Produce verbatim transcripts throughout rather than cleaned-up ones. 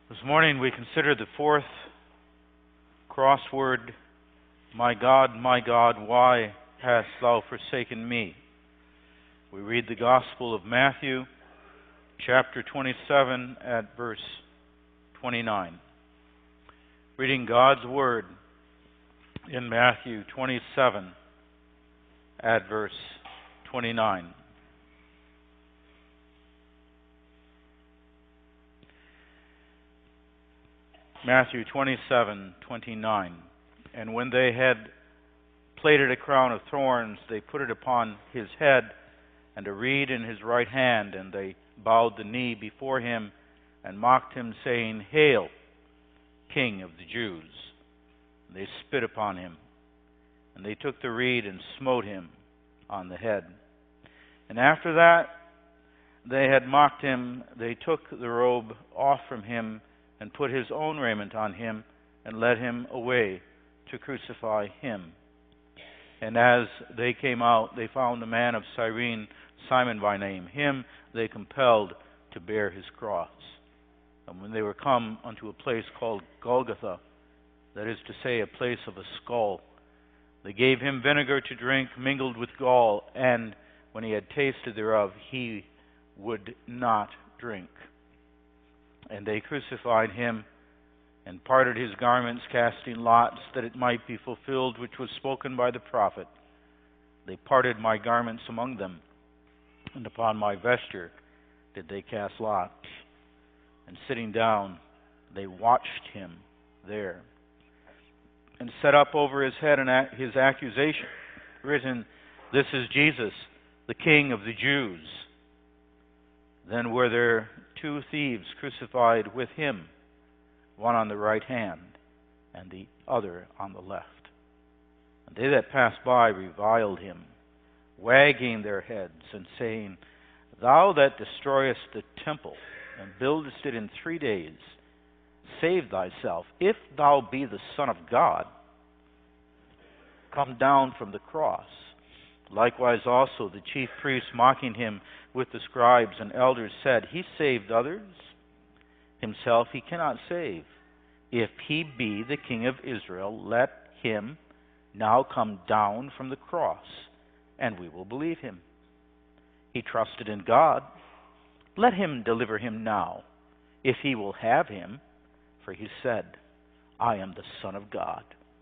This morning we consider the fourth crossword, My God, my God, why hast thou forsaken me? We read the Gospel of Matthew, chapter twenty-seven, at verse twenty-nine. Reading God's Word in Matthew twenty-seven, at verse twenty-nine. Matthew twenty-seven, twenty-nine. And when they had plaited a crown of thorns, they put it upon his head, and a reed in his right hand, and they bowed the knee before him, and mocked him, saying, Hail, King of the Jews! And they spit upon him, and they took the reed and smote him on the head. And after that they had mocked him, they took the robe off from him, and put his own raiment on him, and led him away to crucify him. And as they came out, they found a man of Cyrene, Simon by name. Him they compelled to bear his cross. And when they were come unto a place called Golgotha, that is to say, a place of a skull, they gave him vinegar to drink mingled with gall, and when he had tasted thereof, he would not drink. And they crucified him, and parted his garments, casting lots, that it might be fulfilled which was spoken by the prophet. They parted my garments among them, and upon my vesture did they cast lots. And sitting down, they watched him there, and set up over his head an ac- his accusation, written, This is Jesus, the King of the Jews. Then were there two thieves crucified with him, one on the right hand, and the other on the left. And they that passed by reviled him, wagging their heads, and saying, Thou that destroyest the temple, and buildest it in three days, save thyself. If thou be the Son of God, come down from the cross. Likewise also the chief priests, mocking him with the scribes and elders, said, He saved others, himself he cannot save. If he be the King of Israel, let him now come down from the cross, and we will believe him. He trusted in God. Let him deliver him now, if he will have him, for he said, I am the Son of God.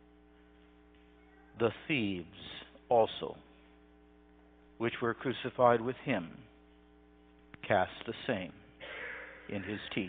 The thieves also, which were crucified with him, cast the same in his teeth.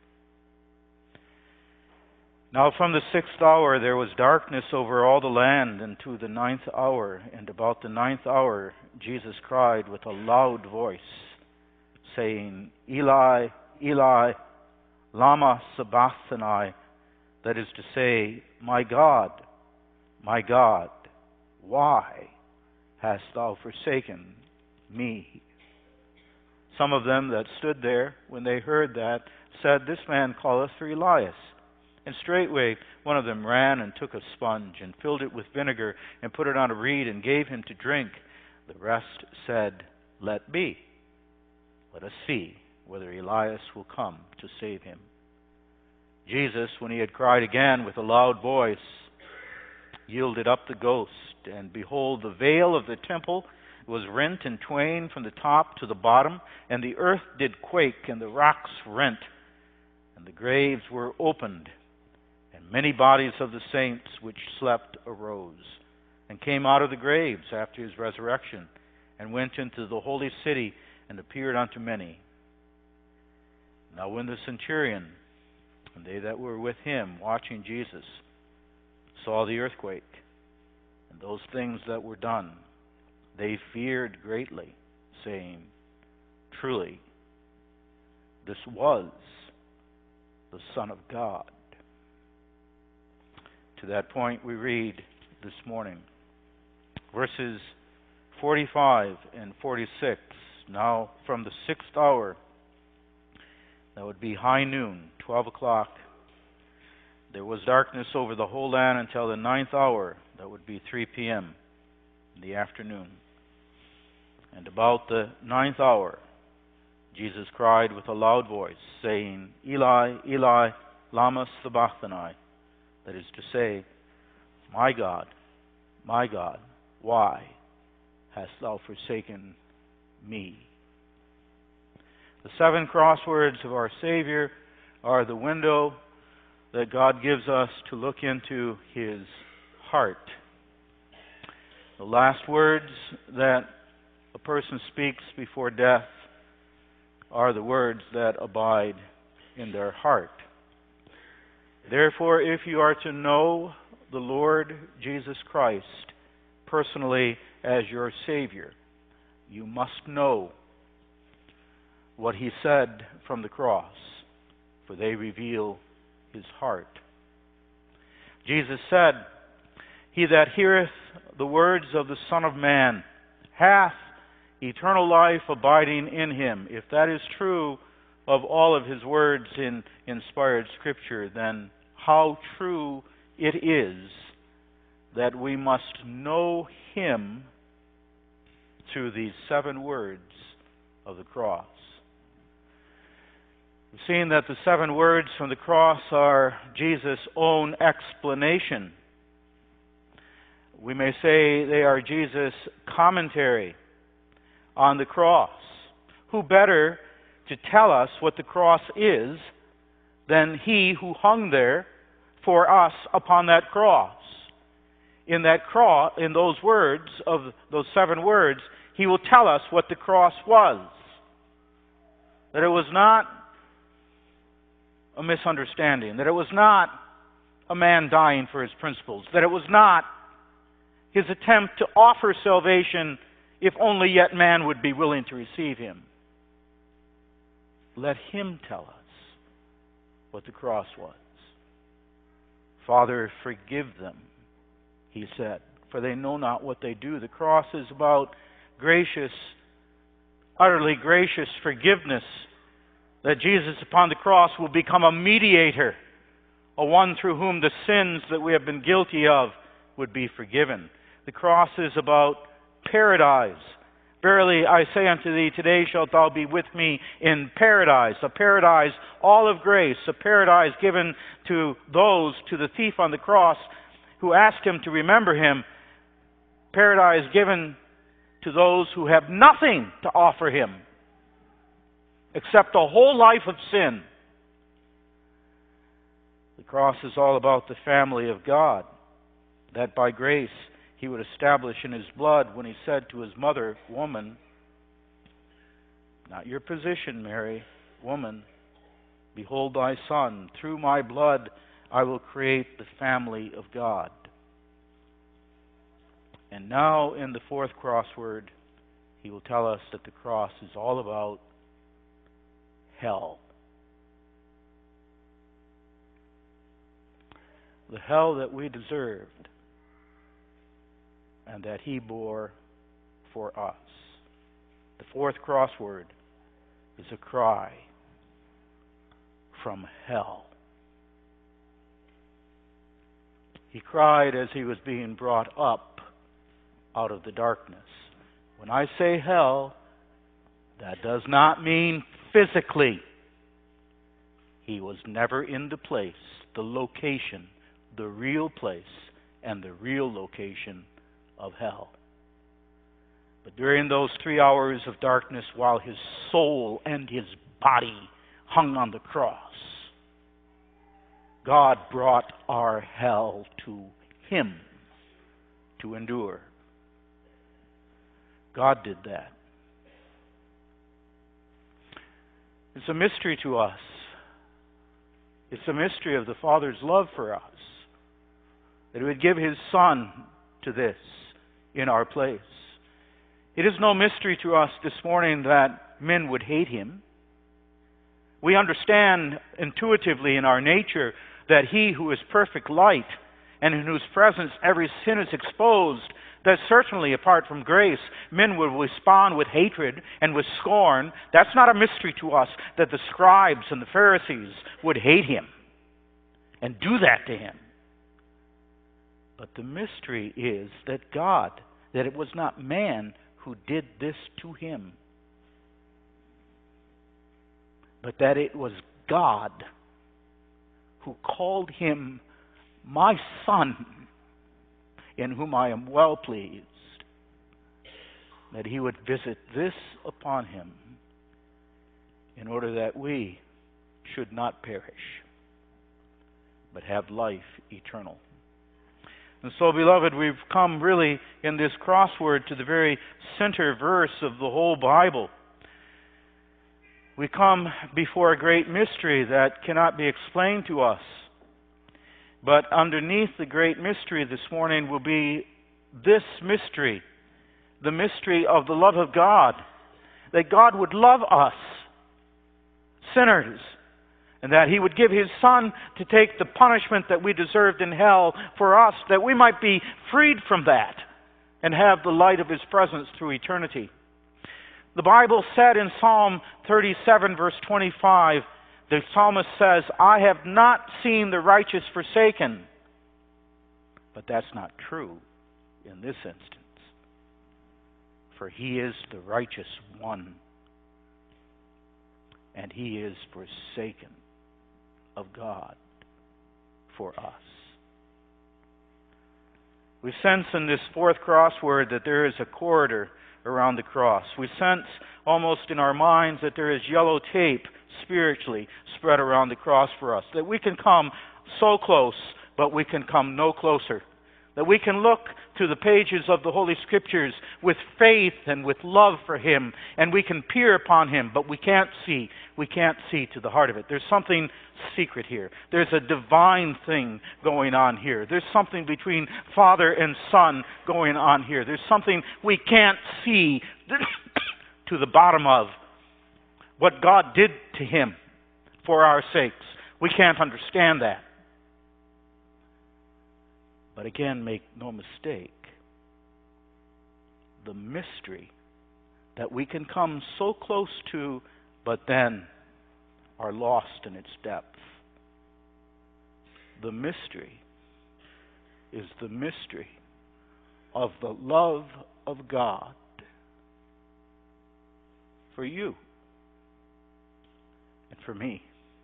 Now from the sixth hour there was darkness over all the land unto the ninth hour, and about the ninth hour Jesus cried with a loud voice, saying, Eli, Eli, lama sabachthani, that is to say, My God, my God, why hast thou forsaken me? Some of them that stood there, when they heard that, said, This man calleth for Elias. And straightway one of them ran and took a sponge, and filled it with vinegar, and put it on a reed, and gave him to drink. The rest said, Let be. Let us see whether Elias will come to save him. Jesus, when he had cried again with a loud voice, yielded up the ghost. And behold, the veil of the temple was rent in twain from the top to the bottom, and the earth did quake, and the rocks rent, and the graves were opened, and many bodies of the saints which slept arose, and came out of the graves after his resurrection, and went into the holy city, and appeared unto many. Now when the centurion and they that were with him watching Jesus saw the earthquake, and those things that were done, they feared greatly, saying, Truly, this was the Son of God. To that point we read this morning, verses forty-five and forty-six. Now from the sixth hour, that would be high noon, twelve o'clock, there was darkness over the whole land until the ninth hour, that would be three p.m. in the afternoon. And about the ninth hour, Jesus cried with a loud voice, saying, Eli, Eli, Lama Sabachthani, that is to say, my God, my God, why hast thou forsaken me? The seven crosswords of our Savior are the window that God gives us to look into His heart. The last words that a person speaks before death are the words that abide in their heart. Therefore, if you are to know the Lord Jesus Christ personally as your Savior, you must know what He said from the cross, for they reveal His heart. Jesus said, "He that heareth the words of the Son of Man hath eternal life abiding in him." If that is true of all of His words in inspired Scripture, then how true it is that we must know Him through these seven words of the cross. We've seen that the seven words from the cross are Jesus' own explanation. We may say they are Jesus' commentary on the cross. Who better to tell us what the cross is than He who hung there for us upon that cross? In that cross, in those words of those seven words, He will tell us what the cross was. That it was not a misunderstanding, that it was not a man dying for his principles, that it was not His attempt to offer salvation if only yet man would be willing to receive Him. Let Him tell us what the cross was. "Father, forgive them," He said, "for they know not what they do." The cross is about gracious, utterly gracious forgiveness. That Jesus upon the cross will become a mediator, a one through whom the sins that we have been guilty of would be forgiven. The cross is about paradise. "Verily I say unto thee, today shalt thou be with me in paradise." A paradise all of grace, a paradise given to those, to the thief on the cross who asked Him to remember him. Paradise given to those who have nothing to offer Him except a whole life of sin. The cross is all about the family of God, that by grace He would establish in His blood when He said to His mother, "Woman, not your position, Mary, woman, behold thy son. Through my blood I will create the family of God." And now in the fourth crossword, He will tell us that the cross is all about hell. The hell that we deserved and that He bore for us. The fourth crossword is a cry from hell. He cried as He was being brought up out of the darkness. When I say hell, that does not mean physically. He was never in the place, the location, the real place, and the real location of hell. But during those three hours of darkness, while His soul and His body hung on the cross, God brought our hell to Him to endure. God did that. It's a mystery to us. It's a mystery of the Father's love for us, that He would give His Son to this in our place. It is no mystery to us this morning that men would hate Him. We understand intuitively in our nature that He who is perfect light and in whose presence every sin is exposed, that certainly apart from grace, men would respond with hatred and with scorn. That's not a mystery to us that the scribes and the Pharisees would hate Him and do that to Him. But the mystery is that God, that it was not man who did this to Him, but that it was God who called him my Son, in whom I am well pleased, that he would visit this upon him in order that we should not perish, but have life eternal. And so, beloved, we've come really in this crossword to the very center verse of the whole Bible. We come before a great mystery that cannot be explained to us. But underneath the great mystery this morning will be this mystery, the mystery of the love of God, that God would love us, sinners, and that He would give His Son to take the punishment that we deserved in hell for us, that we might be freed from that and have the light of His presence through eternity. The Bible said in Psalm thirty-seven, verse twenty-five, the psalmist says, I have not seen the righteous forsaken. But that's not true in this instance. For He is the righteous one. And He is forsaken of God for us. We sense in this fourth crossword that there is a corridor around the cross. We sense almost in our minds that there is yellow tape spiritually spread around the cross for us. That we can come so close, but we can come no closer. That we can look to the pages of the Holy Scriptures with faith and with love for Him, and we can peer upon Him, but we can't see. We can't see to the heart of it. There's something secret here. There's a divine thing going on here. There's something between Father and Son going on here. There's something we can't see to the bottom of. What God did to Him for our sakes. We can't understand that. But again, make no mistake, the mystery that we can come so close to, but then are lost in its depth. The mystery is the mystery of the love of God for you and for me.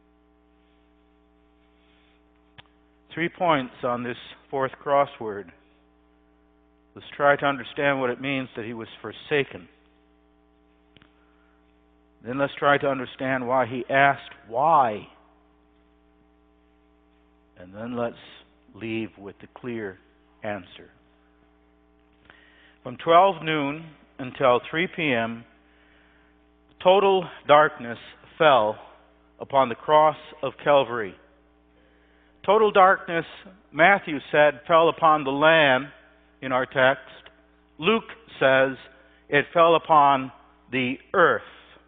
Three points on this fourth crossword. Let's try to understand what it means that He was forsaken. Then let's try to understand why He asked why. And then let's leave with the clear answer. From twelve noon until three p.m., total darkness fell upon the cross of Calvary. Total darkness, Matthew said, fell upon the land in our text. Luke says it fell upon the earth.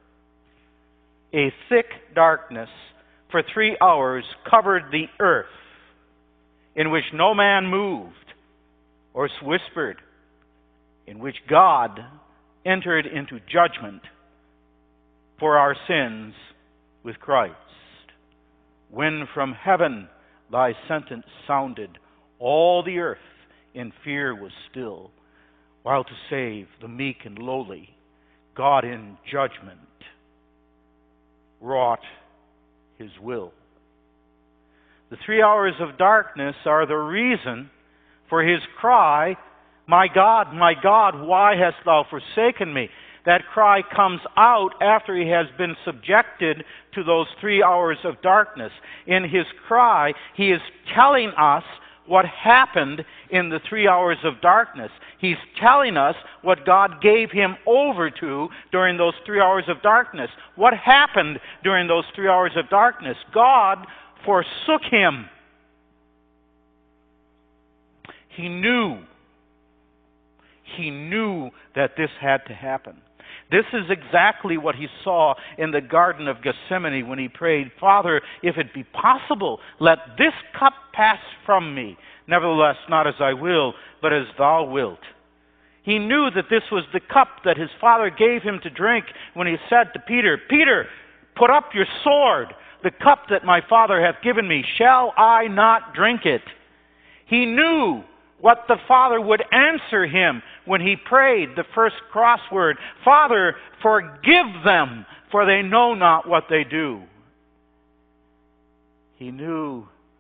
A thick darkness for three hours covered the earth, in which no man moved or whispered, in which God entered into judgment for our sins with Christ. When from heaven Thy sentence sounded, all the earth in fear was still, while to save the meek and lowly, God in judgment wrought His will. The three hours of darkness are the reason for His cry, My God, my God, why hast Thou forsaken me? That cry comes out after He has been subjected to those three hours of darkness. In His cry, He is telling us what happened in the three hours of darkness. He's telling us what God gave Him over to during those three hours of darkness. What happened during those three hours of darkness? God forsook Him. He knew. He knew that this had to happen. This is exactly what He saw in the Garden of Gethsemane when He prayed, Father, if it be possible, let this cup pass from me. Nevertheless, not as I will, but as Thou wilt. He knew that this was the cup that His Father gave Him to drink when He said to Peter, Peter, put up your sword. The cup that my Father hath given me, shall I not drink it? He knew what the Father would answer Him when He prayed the first crossword, Father, forgive them, for they know not what they do. He knew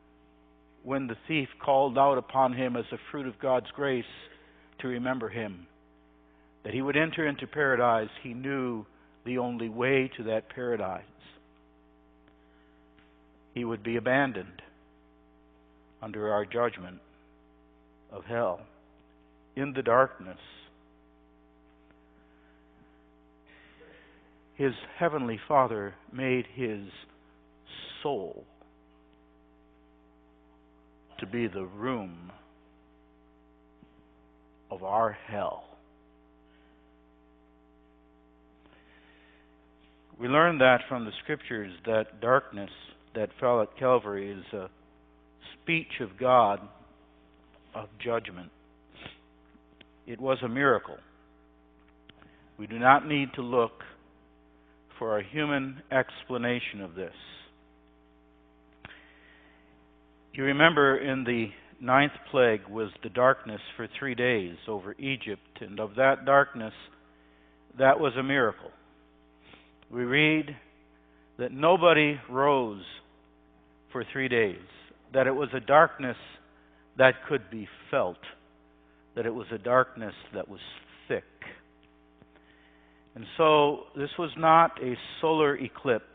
when the thief called out upon him as a fruit of God's grace to remember him, that he would enter into paradise, he knew the only way to that paradise. He would be abandoned under our judgment of hell, in the darkness. His heavenly Father made his soul to be the room of our hell. We learn that from the Scriptures, that darkness that fell at Calvary is a speech of God of judgment. It was a miracle. We do not need to look for a human explanation of this. You remember in the ninth plague was the darkness for three days over Egypt, and of that darkness, that was a miracle. We read that nobody rose for three days, that it was a darkness that could be felt, that it was a darkness that was thick. And so this was not a solar eclipse.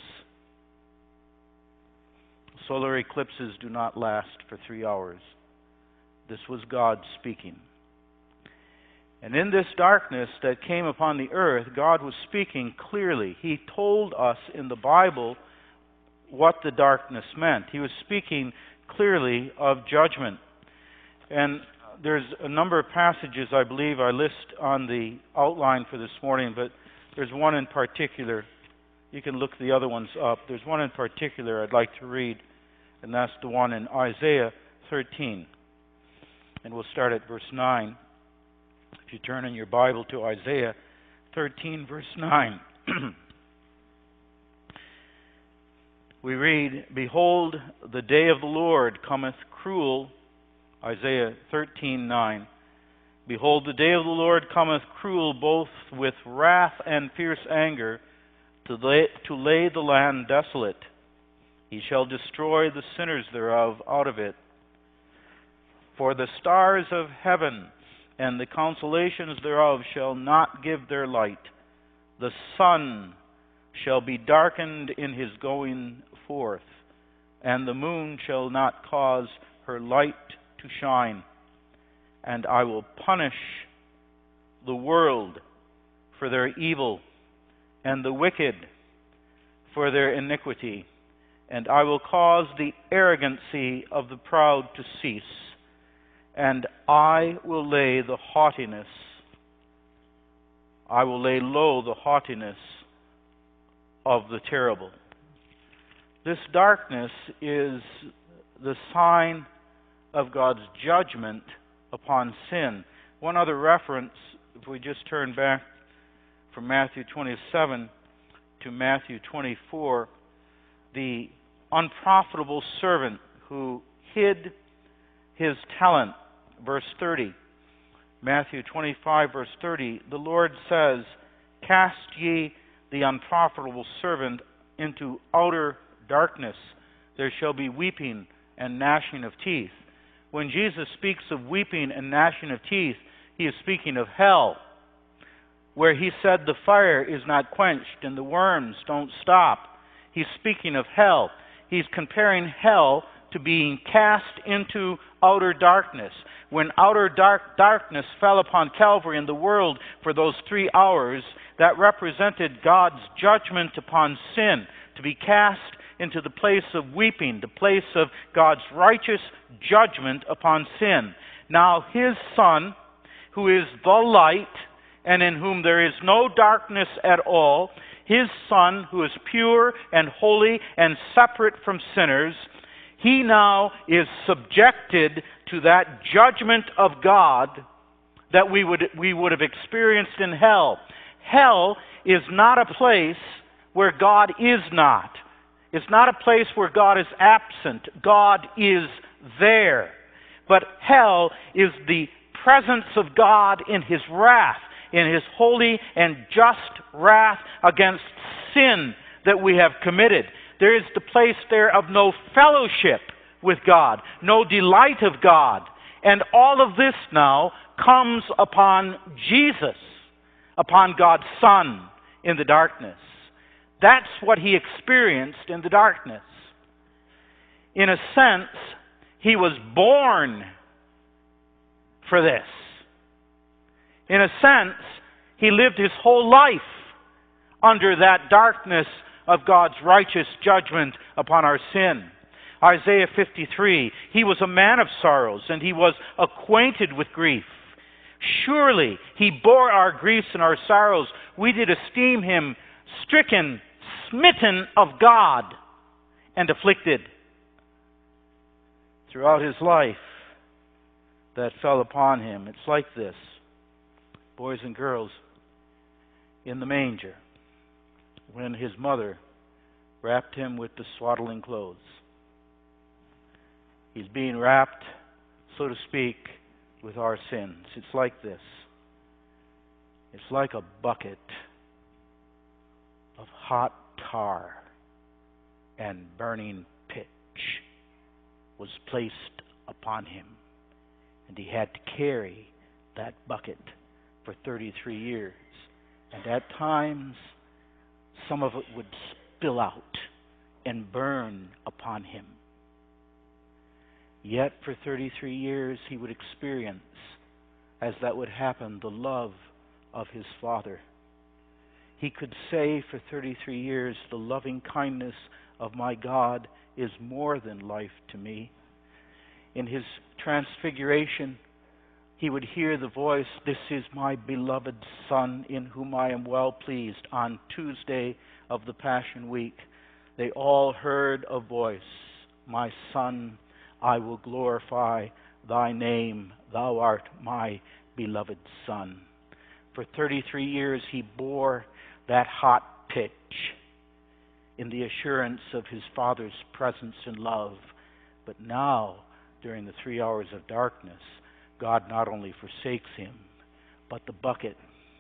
Solar eclipses do not last for three hours. This was God speaking. And in this darkness that came upon the earth, God was speaking clearly. He told us in the Bible what the darkness meant. He was speaking clearly of judgment. And there's a number of passages I believe I list on the outline for this morning, but there's one in particular. You can look the other ones up. There's one in particular I'd like to read, and that's the one in Isaiah thirteen. And we'll start at verse nine. If you turn in your Bible to Isaiah thirteen, verse nine, we read, "Behold, the day of the Lord cometh cruel," Isaiah thirteen nine. "Behold, the day of the Lord cometh cruel, both with wrath and fierce anger, to lay, to lay the land desolate. He shall destroy the sinners thereof out of it. For the stars of heaven and the constellations thereof shall not give their light. The sun shall be darkened in his going forth, and the moon shall not cause her light to shine. And I will punish the world for their evil, and the wicked for their iniquity. And I will cause the arrogancy of the proud to cease, and I will lay the haughtiness, I will lay low the haughtiness of the terrible." This darkness is the sign of God's judgment upon sin. One other reference, if we just turn back from Matthew twenty-seven to Matthew twenty-four, the unprofitable servant who hid his talent, verse thirty. Matthew twenty-five, verse thirty, the Lord says, "Cast ye the unprofitable servant into outer darkness. There shall be weeping and gnashing of teeth." When Jesus speaks of weeping and gnashing of teeth, he is speaking of hell, where he said the fire is not quenched and the worms don't stop. He's speaking of hell. He's comparing hell to being cast into outer darkness. When outer dark darkness fell upon Calvary and the world for those three hours, that represented God's judgment upon sin, to be cast into the place of weeping, the place of God's righteous judgment upon sin. Now his Son, who is the light, and in whom there is no darkness at all, his Son, who is pure and holy and separate from sinners, he now is subjected to that judgment of God that we would we would have experienced in hell. Hell is not a place where God is not. It's not a place where God is absent. God is there. But hell is the presence of God in his wrath, in his holy and just wrath against sin that we have committed. There is the place there of no fellowship with God, no delight of God. And all of this now comes upon Jesus, upon God's Son in the darkness. That's what he experienced in the darkness. In a sense, he was born for this. In a sense, he lived his whole life under that darkness of God's righteous judgment upon our sin. Isaiah fifty-three, he was a man of sorrows, and he was acquainted with grief. Surely he bore our griefs and our sorrows. We did esteem him stricken, smitten of God, and afflicted. Throughout his life, that fell upon him. It's like this, boys and girls, in the manger, when his mother wrapped him with the swaddling clothes. He's being wrapped, so to speak, with our sins. It's like this. It's like a bucket of hot tar and burning pitch was placed upon him. And he had to carry that bucket for thirty-three years. And at times, some of it would spill out and burn upon him. Yet for thirty-three years he would experience, as that would happen, the love of his Father. He could say for thirty-three years, the loving kindness of my God is more than life to me. In his transfiguration, he would hear the voice, "This is my beloved Son, in whom I am well pleased." On Tuesday of the Passion Week, they all heard a voice, "My Son, I will glorify thy name. Thou art my beloved Son." For thirty-three years he bore that hot pitch in the assurance of his Father's presence and love. But now, during the three hours of darkness, God not only forsakes him, but the bucket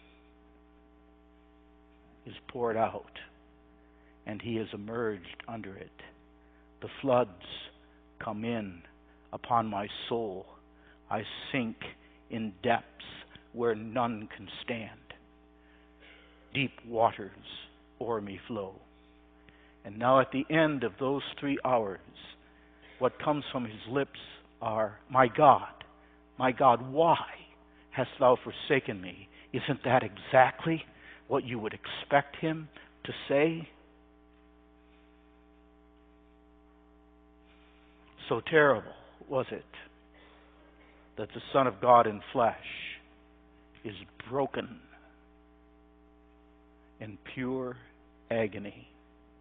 is poured out, and he is emerged under it. The floods come in upon my soul. I sink in depths where none can stand. Deep waters o'er me flow. And now at the end of those three hours, what comes from his lips are, "My God, my God, why hast thou forsaken me?" Isn't that exactly what you would expect him to say? So terrible was it that the Son of God in flesh is broken in pure agony.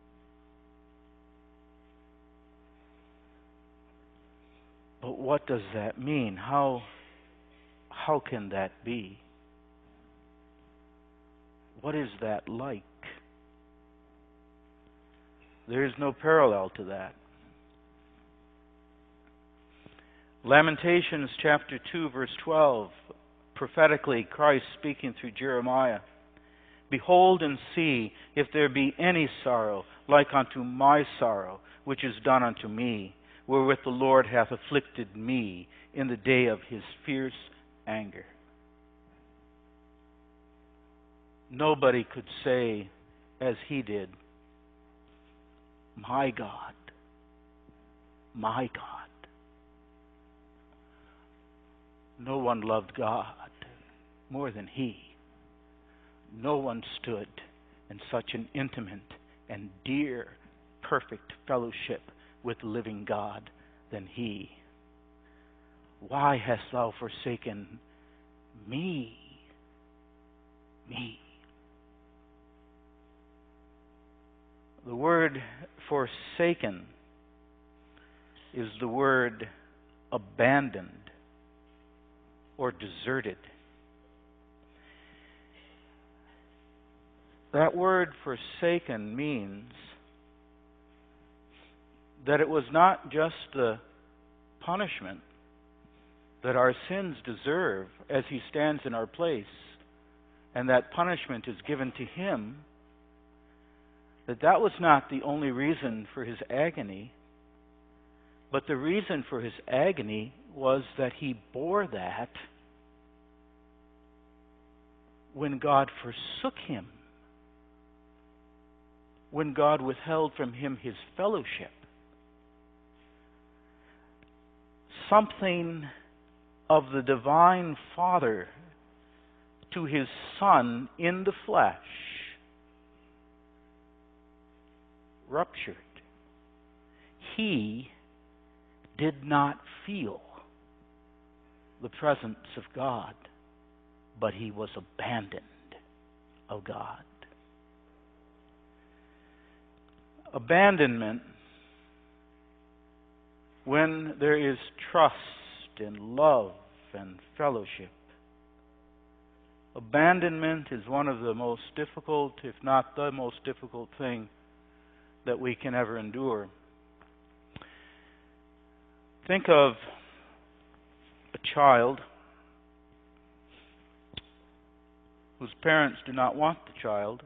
But what does that mean? How, how can that be? What is that like? There is no parallel to that. Lamentations chapter two, verse twelve, prophetically Christ speaking through Jeremiah. "Behold and see if there be any sorrow like unto my sorrow, which is done unto me, wherewith the Lord hath afflicted me in the day of his fierce anger." Nobody could say as he did, "My God, my God." No one loved God more than he. No one stood in such an intimate and dear, perfect fellowship with the living God than he. "Why hast thou forsaken me?" Me. The word forsaken is the word abandoned or deserted. That word forsaken means that it was not just the punishment that our sins deserve as he stands in our place, and that punishment is given to him, that that was not the only reason for his agony, But the reason for his agony was that he bore that when God forsook him, when God withheld from him his fellowship. Something of the divine Father to his Son in the flesh ruptured. He did not feel the presence of God, but he was abandoned of God. Abandonment, when there is trust and love and fellowship. Abandonment is one of the most difficult, if not the most difficult thing that we can ever endure. Think of a child whose parents do not want the child.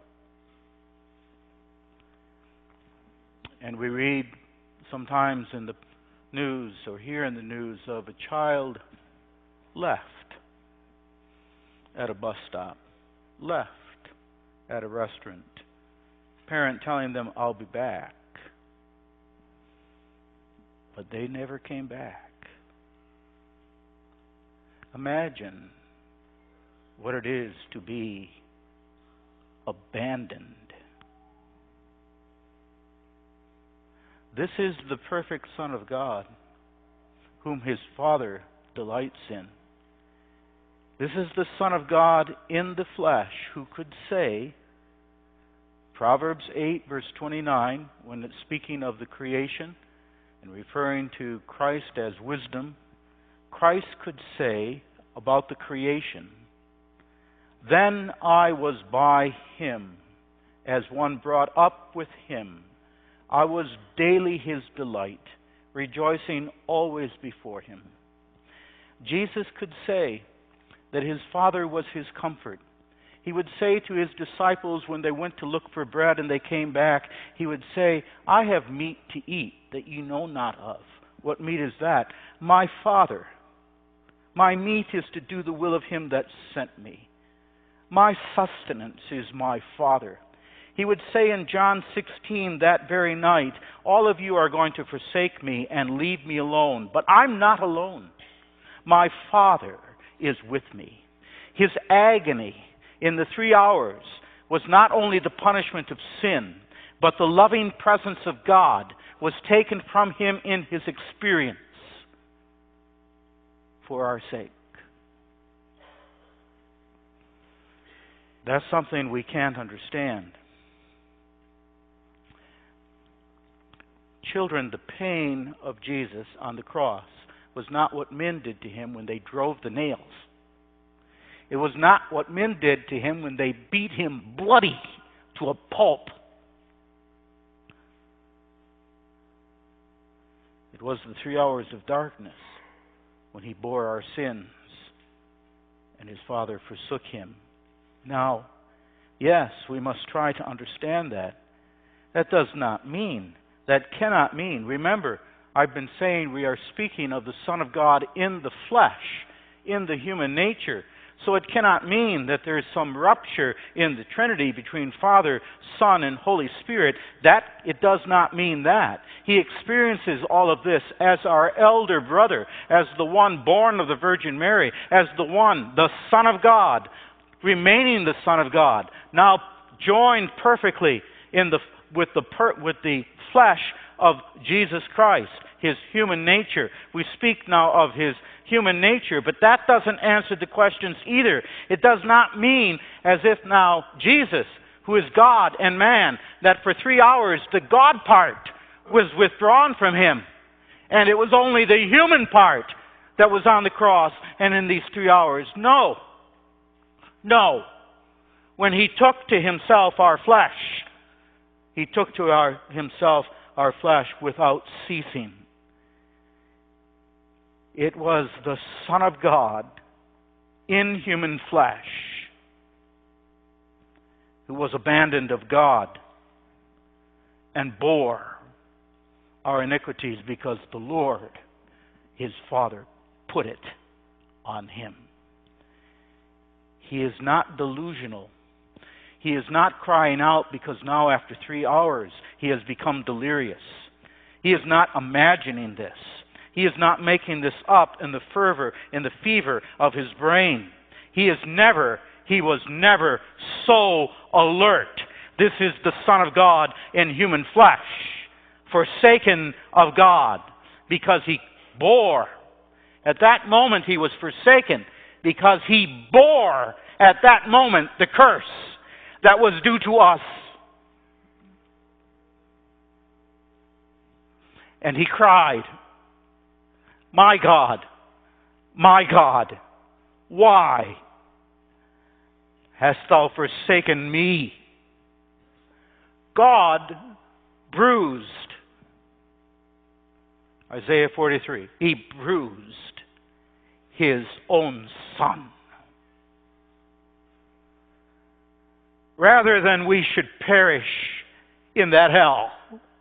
And we read sometimes in the news or hear in the news of a child left at a bus stop, left at a restaurant, parent telling them, "I'll be back." But they never came back. Imagine what it is to be abandoned. This is the perfect Son of God, whom his Father delights in. This is the Son of God in the flesh, who could say, Proverbs eight, verse twenty-nine, when it's speaking of the creation and referring to Christ as wisdom, Christ could say about the creation, "Then I was by him, as one brought up with him. I was daily his delight, rejoicing always before him." Jesus could say that his Father was his comfort. He would say to his disciples when they went to look for bread and they came back, he would say, "I have meat to eat that you know not of." What meat is that? My Father. My meat is to do the will of him that sent me. My sustenance is my Father. He would say in John sixteen that very night, "All of you are going to forsake me and leave me alone, but I'm not alone. My Father is with me." His agony in the three hours was not only the punishment of sin, but the loving presence of God was taken from him in his experience for our sake. That's something we can't understand. Children, the pain of Jesus on the cross was not what men did to him when they drove the nails. It was not what men did to him when they beat him bloody to a pulp. It was the three hours of darkness when he bore our sins and his Father forsook him. Now, yes, we must try to understand that. That does not mean, that cannot mean, remember, I've been saying we are speaking of the Son of God in the flesh, in the human nature. So it cannot mean that there is some rupture in the Trinity between Father, Son, and Holy Spirit. That, it does not mean that. He experiences all of this as our elder brother, as the one born of the Virgin Mary, as the one, the Son of God, remaining the Son of God, now joined perfectly in the with the per, with the flesh of Jesus Christ, his human nature. We speak now of his human nature, but that doesn't answer the questions either. It does not mean as if now Jesus, who is God and man, that for three hours the God part was withdrawn from him, and it was only the human part that was on the cross and in these three hours. No. No. When he took to himself our flesh, he took to our, himself our flesh without ceasing. It was the Son of God in human flesh who was abandoned of God and bore our iniquities because the Lord, his Father, put it on him. He is not delusional. He is not crying out because now after three hours he has become delirious. He is not imagining this. He is not making this up in the fervor, in the fever of his brain. He is never, he was never so alert. This is the Son of God in human flesh, forsaken of God, because he bore. At that moment he was forsaken because he bore at that moment the curse that was due to us. And he cried, "My God, my God, why hast thou forsaken me?" God bruised. Isaiah forty-three. He bruised his own Son. Rather than we should perish in that hell,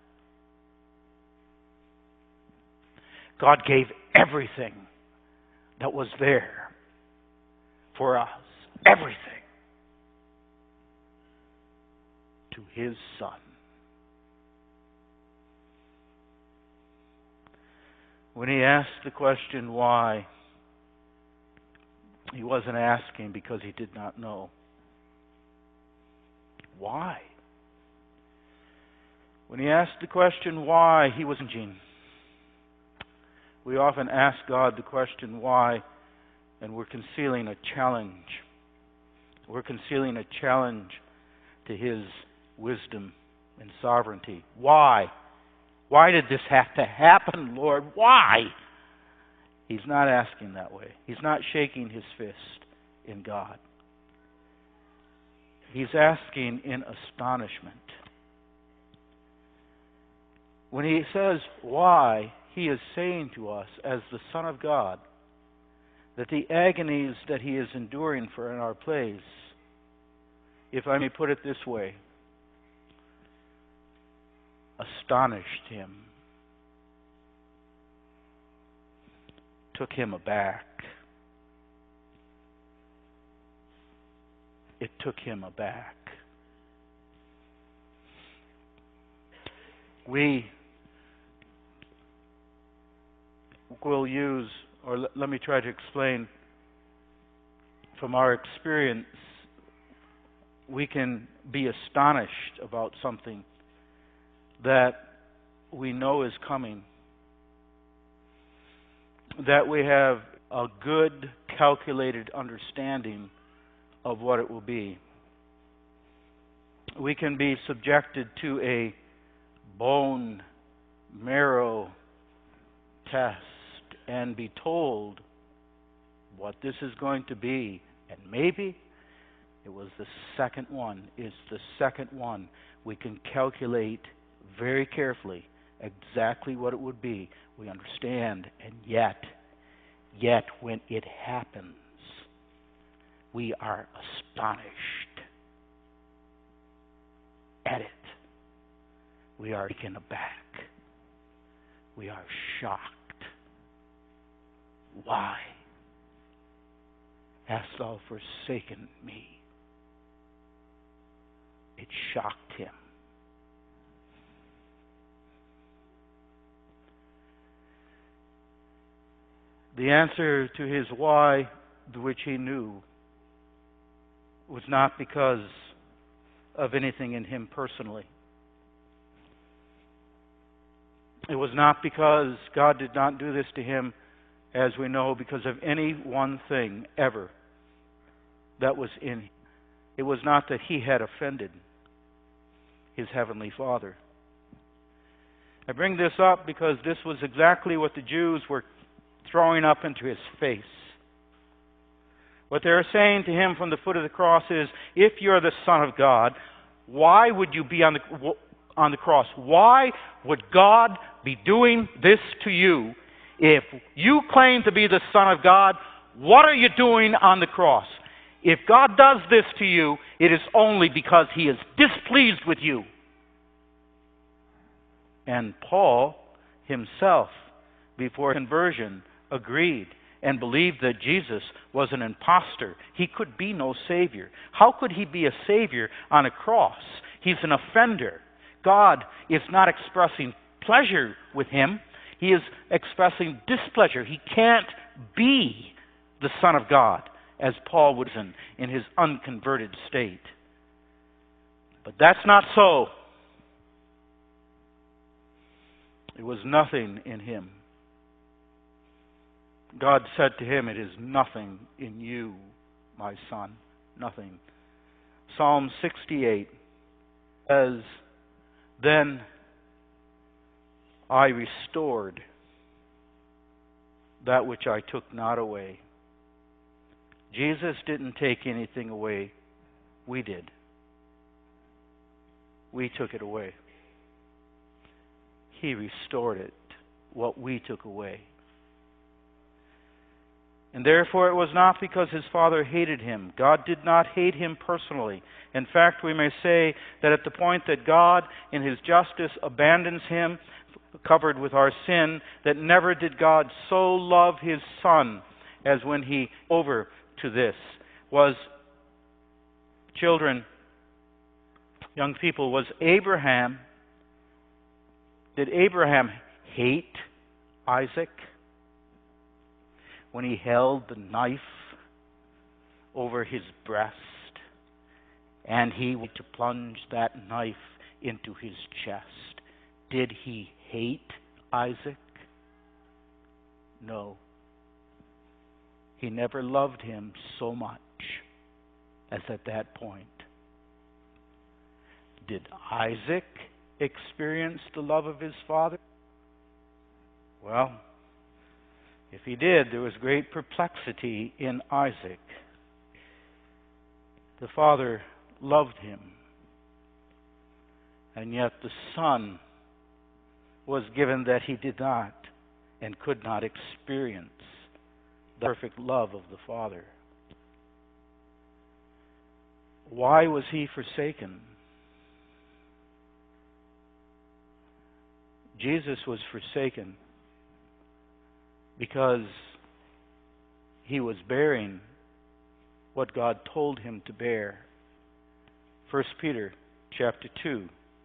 God gave everything that was there for us. Everything. To his Son. When he asked the question why, he wasn't asking because he did not know. Why? When he asked the question why, he wasn't Gene. We often ask God the question why, and we're concealing a challenge. We're concealing a challenge to his wisdom and sovereignty. Why? Why did this have to happen, Lord? Why? He's not asking that way. He's not shaking his fist in God. He's asking in astonishment. When he says why, he is saying to us as the Son of God that the agonies that he is enduring for in our place, if I may put it this way, astonished him, took him aback. It took him aback. We will use, or l- let me try to explain, from our experience, we can be astonished about something that we know is coming, that we have a good, calculated understanding of what it will be. We can be subjected to a bone marrow test and be told what this is going to be, and maybe it was the second one, is the second one. We can calculate very carefully exactly what it would be. We understand, and yet, yet when it happens, we are astonished at it. We are taken aback. We are shocked. Why hast thou forsaken me? It shocked him. The answer to his why, which he knew, was not because of anything in him personally. It was not because God did not do this to him, as we know, because of any one thing ever that was in him. It was not that he had offended his heavenly Father. I bring this up because this was exactly what the Jews were throwing up into his face. What they're saying to him from the foot of the cross is, if you're the Son of God, why would you be on the on the cross? Why would God be doing this to you? If you claim to be the Son of God, what are you doing on the cross? If God does this to you, it is only because he is displeased with you. And Paul himself, before conversion, agreed and believed that Jesus was an impostor. He could be no Savior. How could he be a Savior on a cross? He's an offender. God is not expressing pleasure with him. He is expressing displeasure. He can't be the Son of God, as Paul was in, in his unconverted state. But that's not so. It was nothing in him. God said to him, "It is nothing in you, my son." Nothing. Psalm sixty-eight says, "Then I restored that which I took not away." Jesus didn't take anything away. We did. We took it away. He restored it, what we took away. And therefore it was not because his Father hated him. God did not hate him personally. In fact, we may say that at the point that God, in his justice, abandons him, covered with our sin, that never did God so love his Son as when he over to this. Was, children, young people, was Abraham, did Abraham hate Isaac when he held the knife over his breast and he went to plunge that knife into his chest? Did he hate Isaac? No. He never loved him so much as at that point. Did Isaac experience the love of his father? Well, if he did, there was great perplexity in Isaac. The father loved him, and yet the son was given that he did not and could not experience the perfect love of the Father. Why was he forsaken? Jesus was forsaken because he was bearing what God told him to bear. First Peter chapter two.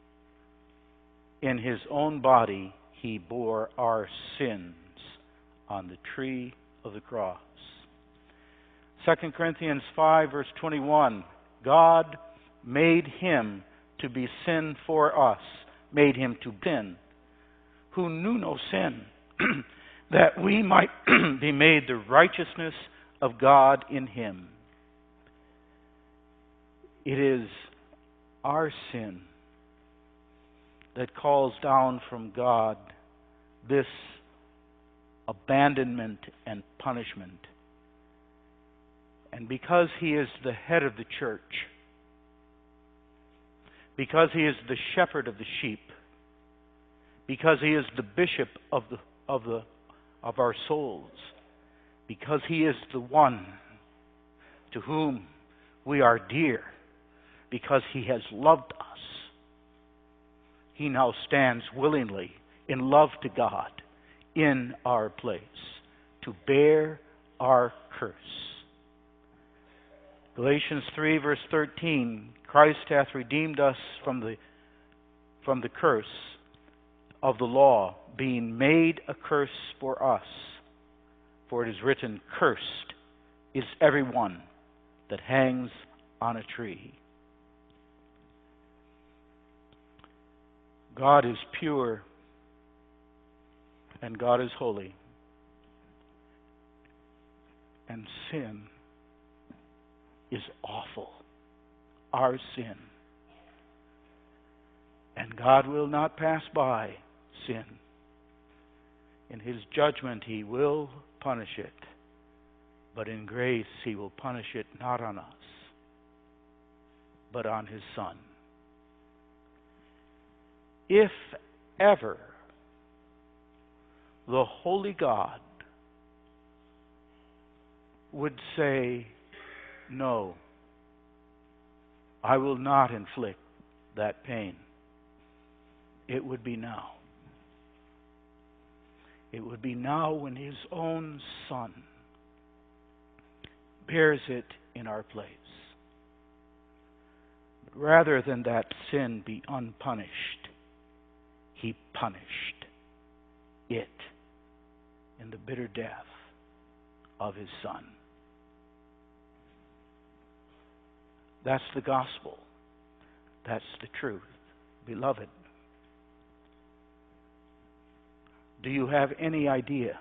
In his own body he bore our sins on the tree of the cross. Second Corinthians five verse twenty-one. God made him to be sin for us, made him to sin, who knew no sin, that we might be made the righteousness of God in him. It is our sin that calls down from God this abandonment and punishment. And because he is the head of the church, because he is the shepherd of the sheep, because he is the bishop of the of the of our souls, because he is the one to whom we are dear, because he has loved us, he now stands willingly in love to God in our place to bear our curse. Galatians three verse thirteen, Christ hath redeemed us from the from the curse of the law, being made a curse for us. For it is written, cursed is every one that hangs on a tree. God is pure and God is holy. And sin is awful. Our sin. And God will not pass by sin. In his judgment he will punish it. But in grace he will punish it not on us, but on his Son. If ever the holy God would say, no, I will not inflict that pain, it would be now. it would be now when His own Son bears it in our place. But rather than that sin be unpunished, He punished it in the bitter death of His Son. That's the gospel. That's the truth. Beloved, do you have any idea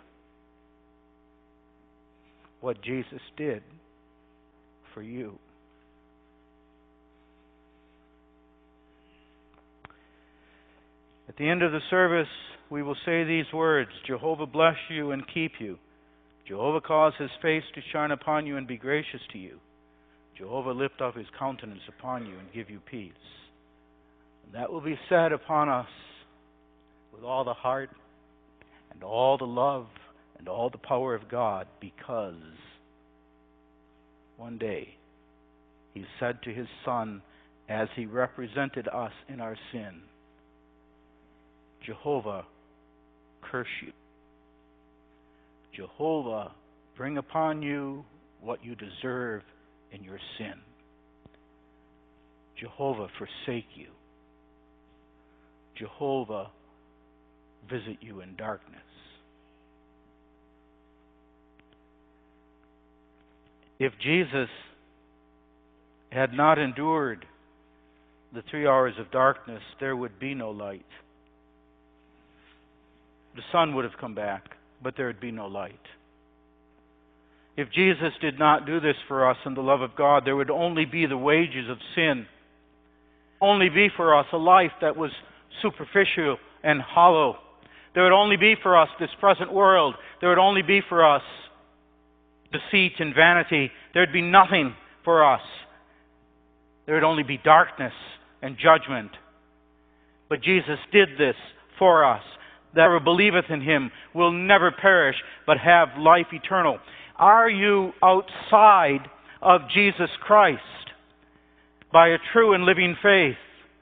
what Jesus did for you? At the end of the service, we will say these words: Jehovah bless you and keep you. Jehovah cause His face to shine upon you and be gracious to you. Jehovah lift up His countenance upon you and give you peace. And that will be said upon us with all the heart and all the love and all the power of God, because one day He said to His Son, as He represented us in our sin, Jehovah curse you. Jehovah bring upon you what you deserve in your sin. Jehovah forsake you. Jehovah visit you in darkness. If Jesus had not endured the three hours of darkness, there would be no light. The sun would have come back, but there would be no light. If Jesus did not do this for us in the love of God, there would only be the wages of sin. Only be for us a life that was superficial and hollow. There would only be for us this present world. There would only be for us deceit and vanity. There would be nothing for us. There would only be darkness and judgment. But Jesus did this for us. That whoever believeth in Him will never perish, but have life eternal. Are you outside of Jesus Christ by a true and living faith?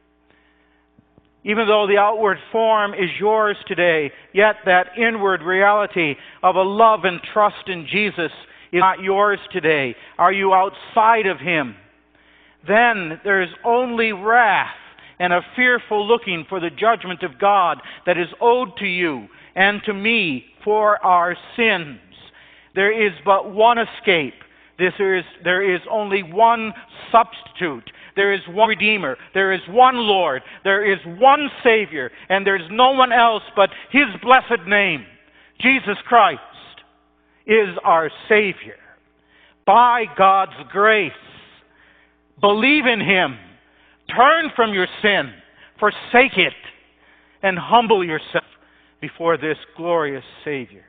Even though the outward form is yours today, yet that inward reality of a love and trust in Jesus is not yours today. Are you outside of Him? Then there is only wrath and a fearful looking for the judgment of God that is owed to you and to me for our sins. There is but one escape. This is, there is only one substitute. There is one Redeemer. There is one Lord. There is one Savior. And there is no one else but His blessed name. Jesus Christ is our Savior. By God's grace, believe in Him. Turn from your sin. Forsake it. And humble yourself before this glorious Savior.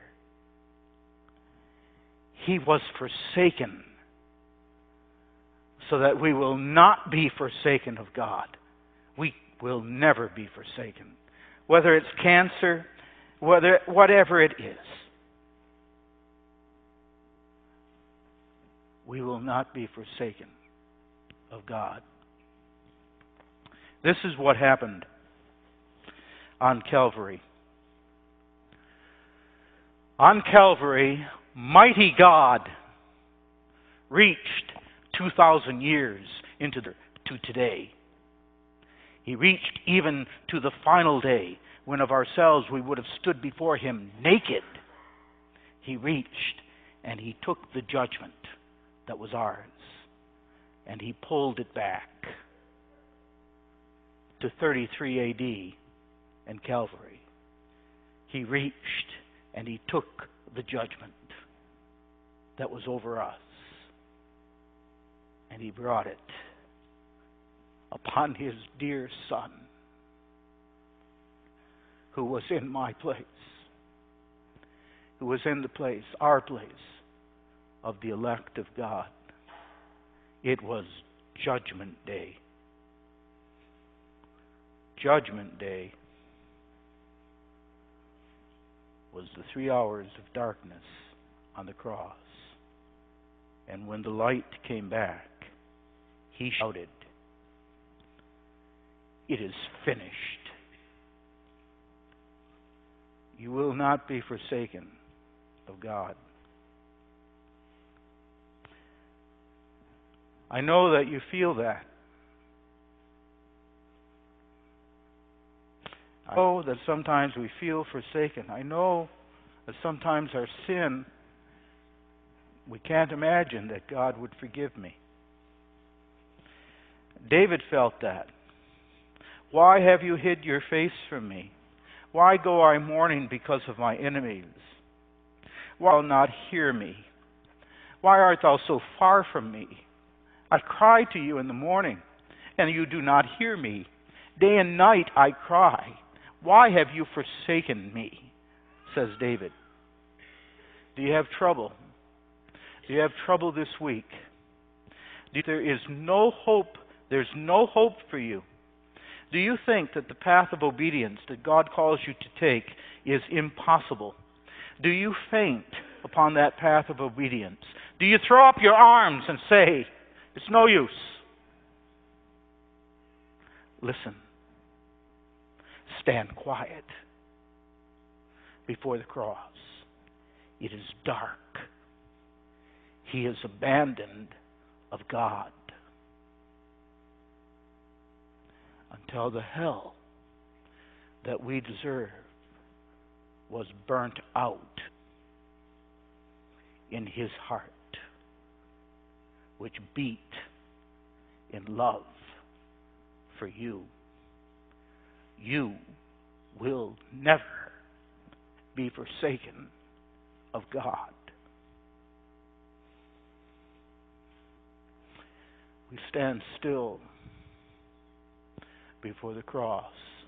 He was forsaken so that we will not be forsaken of God. We will never be forsaken. Whether it's cancer, whether whatever it is, we will not be forsaken of God. This is what happened on Calvary. On Calvary, mighty God reached two thousand years into the, to today. He reached even to the final day when of ourselves we would have stood before Him naked. He reached and He took the judgment that was ours and He pulled it back to thirty-three A D and Calvary. He reached and He took the judgment that was over us. And He brought it upon His dear Son, who was in my place, who was in the place, our place, of the elect of God. It was Judgment Day. Judgment Day was the three hours of darkness on the cross. And when the light came back, He shouted, "It is finished." You will not be forsaken of God. I know that you feel that. I know that sometimes we feel forsaken. I know that sometimes our sin, we can't imagine that God would forgive me. David felt that. Why have you hid your face from me? Why go I mourning because of my enemies? Why wilt thou not hear me? Why art thou so far from me? I cry to you in the morning, and you do not hear me. Day and night I cry. Why have you forsaken me? Says David. Do you have trouble? Do you have trouble this week? There is no hope. There's no hope for you. Do you think that the path of obedience that God calls you to take is impossible? Do you faint upon that path of obedience? Do you throw up your arms and say, it's no use? Listen. Stand quiet before the cross. It is dark. He is abandoned of God until the hell that we deserve was burnt out in his heart, which beat in love for you. You will never be forsaken of God. We stand still before the cross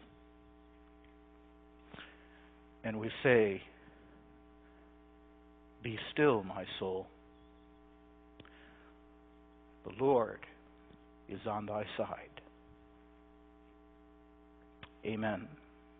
and we say, be still, my soul. The Lord is on thy side. Amen.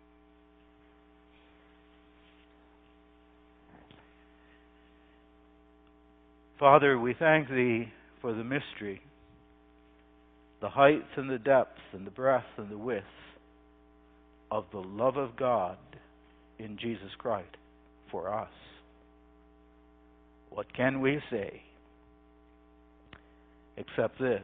Father, we thank thee for the mystery, the height and the depth and the breadth and the width of the love of God in Jesus Christ for us. What can we say except this?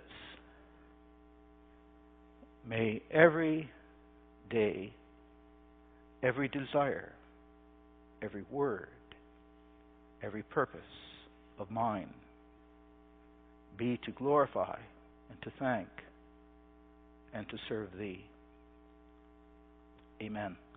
May every day, every desire, every word, every purpose of mine be to glorify and to thank and to serve thee. Amen.